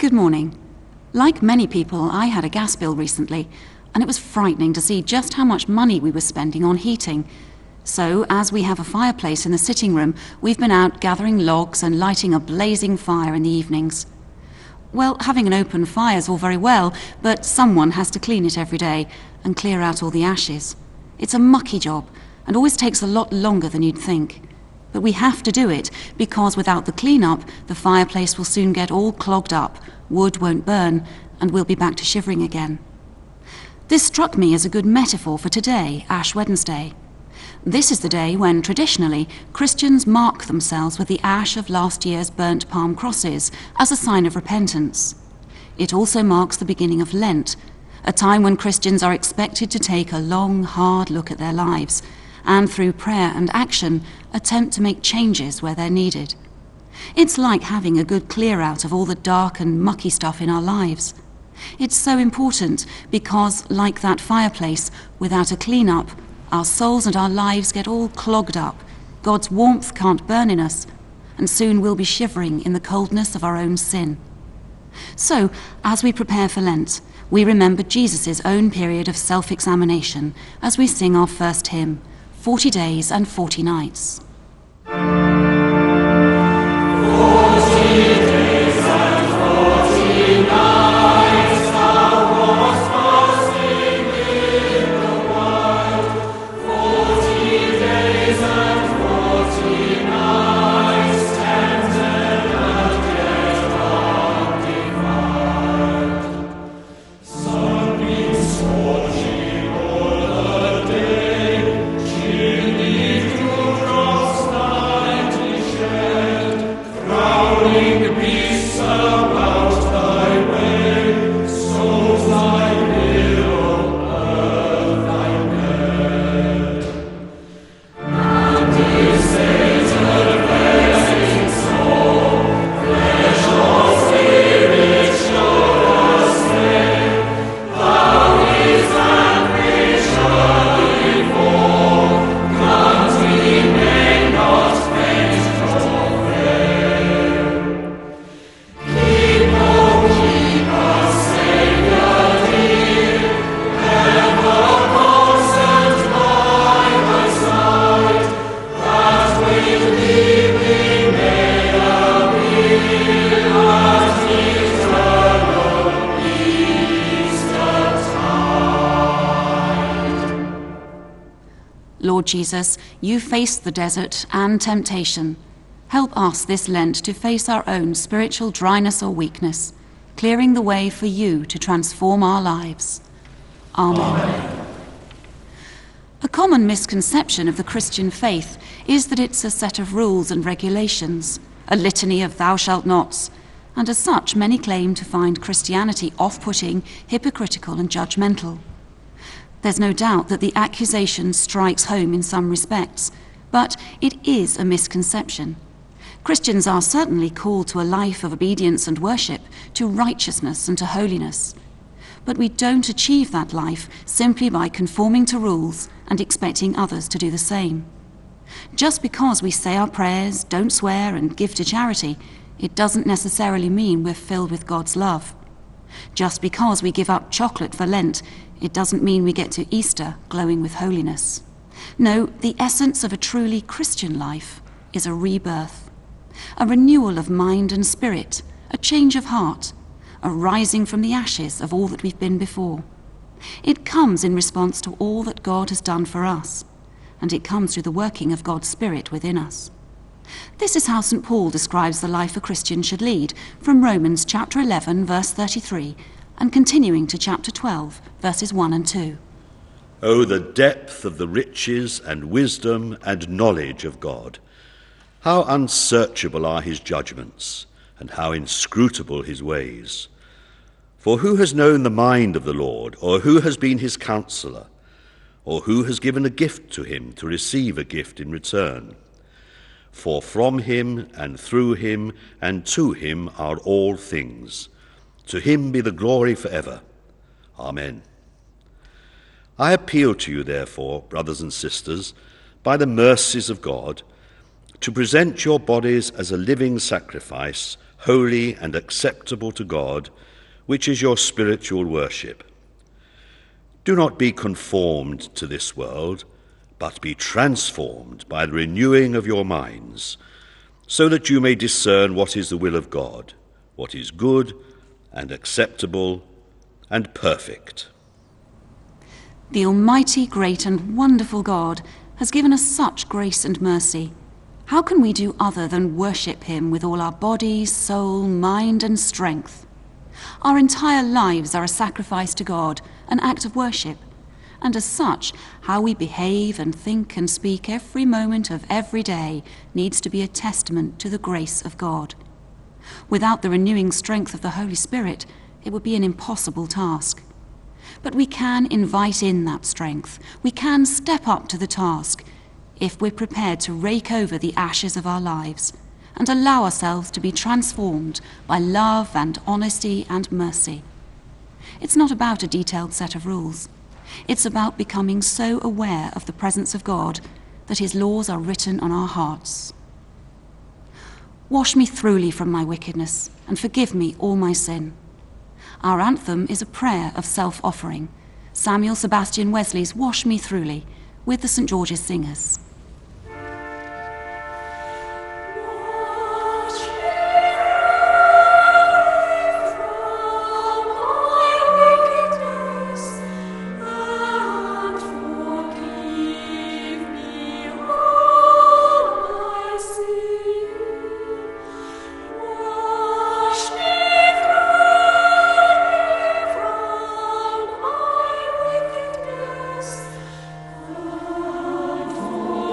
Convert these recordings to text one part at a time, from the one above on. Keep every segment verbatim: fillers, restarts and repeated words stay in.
Good morning. Like many people, I had a gas bill recently, and it was frightening to see just how much money we were spending on heating. So, as we have a fireplace in the sitting room, we've been out gathering logs and lighting a blazing fire in the evenings. Well, having an open fire is all very well, but someone has to clean it every day and clear out all the ashes. It's a mucky job, and always takes a lot longer than you'd think. But we have to do it, because without the clean-up, the fireplace will soon get all clogged up, wood won't burn, and we'll be back to shivering again. This struck me as a good metaphor for today, Ash Wednesday. This is the day when, traditionally, Christians mark themselves with the ash of last year's burnt palm crosses as a sign of repentance. It also marks the beginning of Lent, a time when Christians are expected to take a long, hard look at their lives, and through prayer and action, attempt to make changes where they're needed. It's like having a good clear out of all the dark and mucky stuff in our lives. It's so important because, like that fireplace, without a clean-up, our souls and our lives get all clogged up, God's warmth can't burn in us, and soon we'll be shivering in the coldness of our own sin. So, as we prepare for Lent, we remember Jesus' own period of self-examination as we sing our first hymn, Forty Days and Forty Nights. Lord Jesus, you faced the desert and temptation. Help us this Lent to face our own spiritual dryness or weakness, clearing the way for you to transform our lives. Amen. Amen. A common misconception of the Christian faith is that it's a set of rules and regulations, a litany of thou shalt nots, and as such many claim to find Christianity off-putting, hypocritical and judgmental. There's no doubt that the accusation strikes home in some respects, but it is a misconception. Christians are certainly called to a life of obedience and worship, to righteousness and to holiness. But we don't achieve that life simply by conforming to rules and expecting others to do the same. Just because we say our prayers, don't swear and give to charity, it doesn't necessarily mean we're filled with God's love. Just because we give up chocolate for Lent, it doesn't mean we get to Easter glowing with holiness. No, the essence of a truly Christian life is a rebirth, a renewal of mind and spirit, a change of heart, a rising from the ashes of all that we've been before. It comes in response to all that God has done for us, and it comes through the working of God's Spirit within us. This is how Saint Paul describes the life a Christian should lead, from Romans chapter eleven, verse thirty-three, and continuing to chapter twelve, verses one and two. Oh, the depth of the riches and wisdom and knowledge of God! How unsearchable are his judgments, and how inscrutable his ways! For who has known the mind of the Lord, or who has been his counselor, or who has given a gift to him to receive a gift in return? For from him, and through him, and to him are all things. To him be the glory forever. Amen. I appeal to you, therefore, brothers and sisters, by the mercies of God, to present your bodies as a living sacrifice, holy and acceptable to God, which is your spiritual worship. Do not be conformed to this world, but be transformed by the renewing of your minds, so that you may discern what is the will of God, what is good and acceptable and perfect. The Almighty, great and wonderful God has given us such grace and mercy. How can we do other than worship him with all our body, soul, mind and strength? Our entire lives are a sacrifice to God, an act of worship. And as such, how we behave and think and speak every moment of every day needs to be a testament to the grace of God. Without the renewing strength of the Holy Spirit, it would be an impossible task. But we can invite in that strength. We can step up to the task if we're prepared to rake over the ashes of our lives and allow ourselves to be transformed by love and honesty and mercy. It's not about a detailed set of rules. It's about becoming so aware of the presence of God that his laws are written on our hearts. Wash me thoroughly from my wickedness and forgive me all my sin. Our anthem is a prayer of self-offering. Samuel Sebastian Wesley's Wash Me Thoroughly with the Saint George's Singers. Oh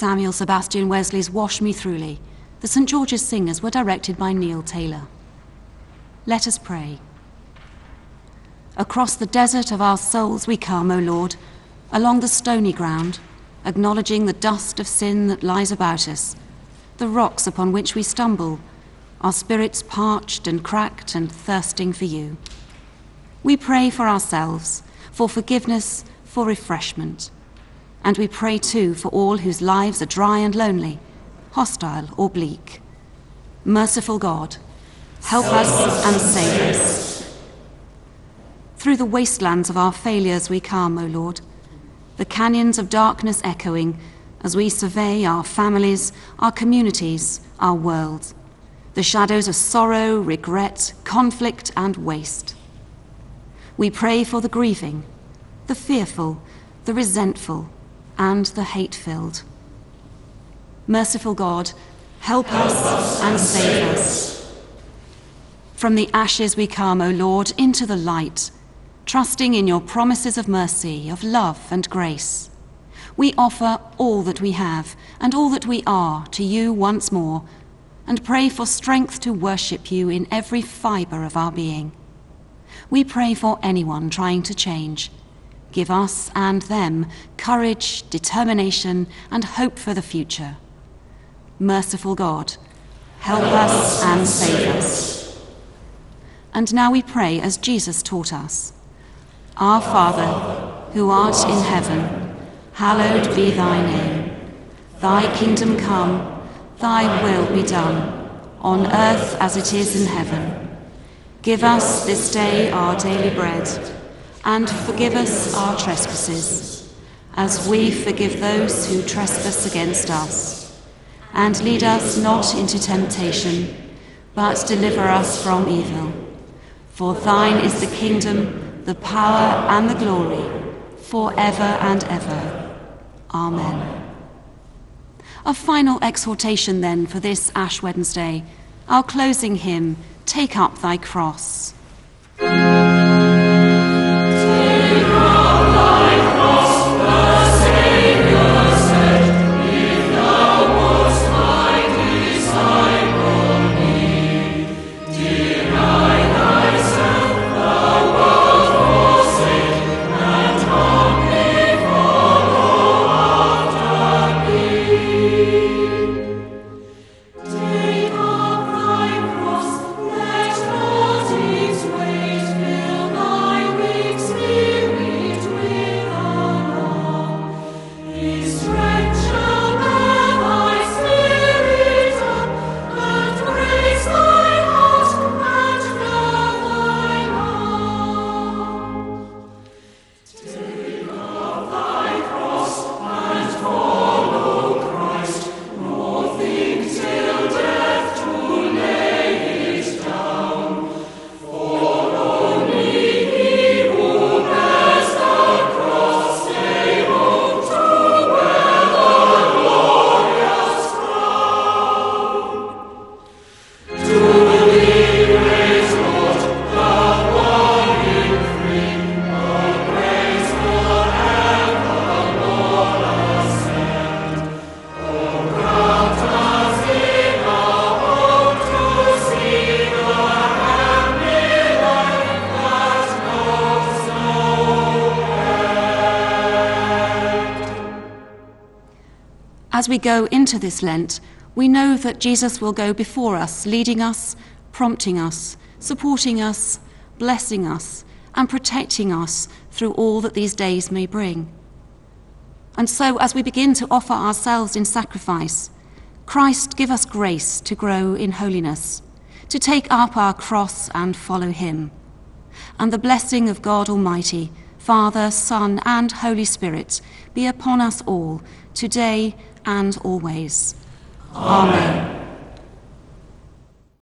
Samuel Sebastian Wesley's Wash Me Throughly, the St George's Singers were directed by Neil Taylor. Let us pray. Across the desert of our souls we come, O Lord, along the stony ground, acknowledging the dust of sin that lies about us, the rocks upon which we stumble, our spirits parched and cracked and thirsting for you. We pray for ourselves, for forgiveness, for refreshment. And we pray too for all whose lives are dry and lonely, hostile or bleak. Merciful God, help us and save us. Through the wastelands of our failures we come, O Lord, the canyons of darkness echoing as we survey our families, our communities, our world, the shadows of sorrow, regret, conflict, and waste. We pray for the grieving, the fearful, the resentful, and the hate-filled. Merciful God, help, help us, us and save us. From the ashes we come, O Lord, into the light, trusting in your promises of mercy, of love and grace. We offer all that we have and all that we are to you once more, and pray for strength to worship you in every fibre of our being. We pray for anyone trying to change. Give us and them courage, determination, and hope for the future. Merciful God, help us and save us. And now we pray as Jesus taught us. Our Father, who art in heaven, hallowed be thy name. Thy kingdom come, thy will be done, on earth as it is in heaven. Give us this day our daily bread, and forgive us our trespasses, as we forgive those who trespass against us. And lead us not into temptation, but deliver us from evil. For thine is the kingdom, the power and the glory, forever and ever. Amen. A final exhortation then for this Ash Wednesday, our closing hymn, Take Up Thy Cross. As we go into this Lent, we know that Jesus will go before us, leading us, prompting us, supporting us, blessing us, and protecting us through all that these days may bring. And so, as we begin to offer ourselves in sacrifice, Christ, give us grace to grow in holiness, to take up our cross and follow him. And the blessing of God Almighty, Father, Son, and Holy Spirit be upon us all, today and always. Amen. Amen.